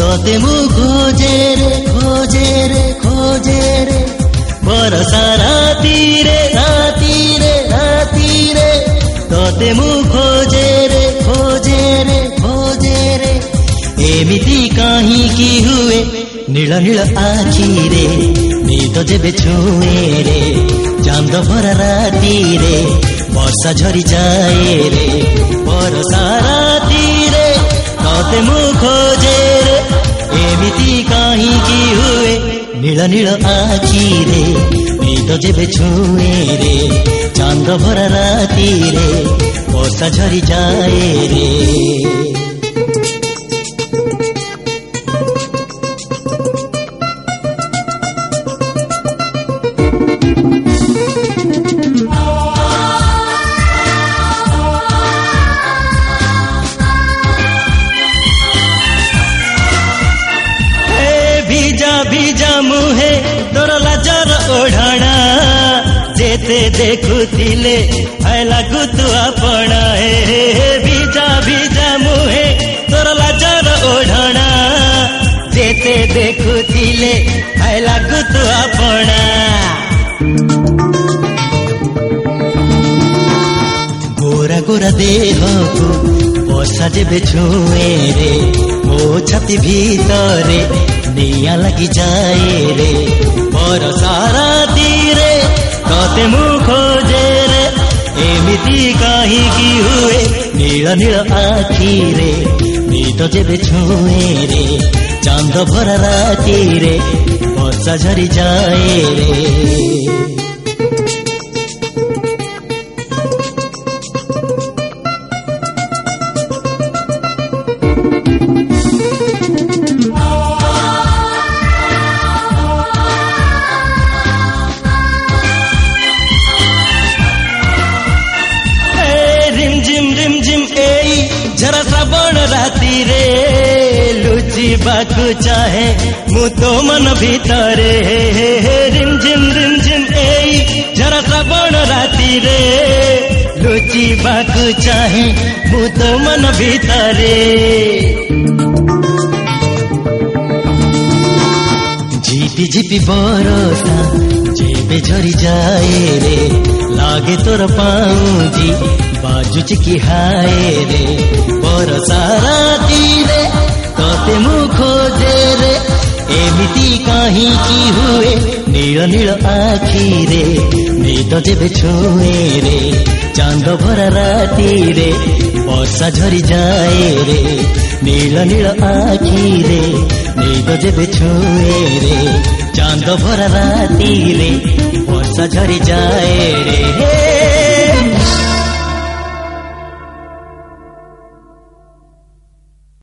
तोते मु खोजे रे खोजे रे खोजे रे बरसा राती रे राती रे राती रे तोते मु खोजे रे खोजे रे खोजे रे एमिति काहींकि हुए नील नील आखी रे नीद जेबे छुए रे चांद भरा राती रे वर्षा झरी जाए रे बरसा राती रे तोते मु खोजे रे एमिति काहींकि हुए नील नील आखी रे नीद जेबे छुए रे चांद भरा राती रे वर्षा झरी जाए रे भीजा मुहे तोर लाजर ओढ़ाणा जेते देखुथिले हाय लागु तू आपणा हे भीजा भीजा मुहे तोर लाजर ओढ़ाणा जेते देखुथिले हाय लागु तू आपणा गोरा गोरा देह को बसा जेबे छुए रे मो छाती भीतरे निया लगी जाए रे बरसा राती रे तोते मु खोजे रे एमिति काहींकि हुए नील नील आखी रे नीद जेबे छुए रे चांद भरा राती रे वर्षा झरी जाए रे जरा श्रावण राती रे लुची बाकु चाहे मु तो मन भीतरे रिम झिम एई जरा श्रावण राती रे लुची बाकु चाहे मु तो मन भीतरे झिपी झिपी बरसा जेबे झरी जाए रे लागे तोर पाउजी बाजुच की हाय रे बरसा राती रे तोते मु खोजे रे एमिति काहींकि हुए नील नील आखी रे नीद जेबे छुए रे चांद भरा राती रे वर्षा झरी जाए रे नील नील आखी रे नीद जेबे छुए रे चांद भरा राती रे वर्षा झरी जाए रे